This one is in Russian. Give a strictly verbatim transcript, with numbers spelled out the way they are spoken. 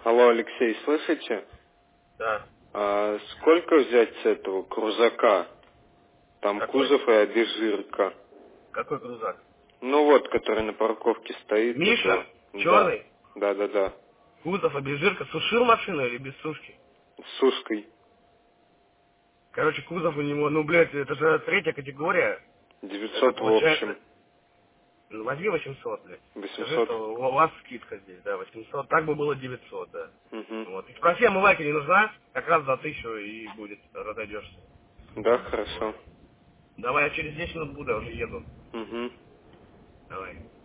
Алло, Алексей, слышите? Да. А сколько взять с этого крузака? Там Какой? кузов и обезжирка. Какой крузак? Ну вот, который на парковке стоит. Миша? Это... Черный? Да, да, да, да. Кузов, обезжирка. Сушил машину или без сушки? С сушкой. Короче, кузов у него, ну, блядь, это же третья категория. Это девятьсот в получается... общем. Ну, возьми восемьсот, блядь. Скажи, восемьсот. что у вас скидка здесь, да, восемьсот. Так бы было девятьсот, да. Угу. Вот. И спроси, омывайка не нужна? Как раз за тысячу и будет, разойдешься. Да, Вот. хорошо. Давай, я через десять минут буду, я уже еду. Угу. Давай.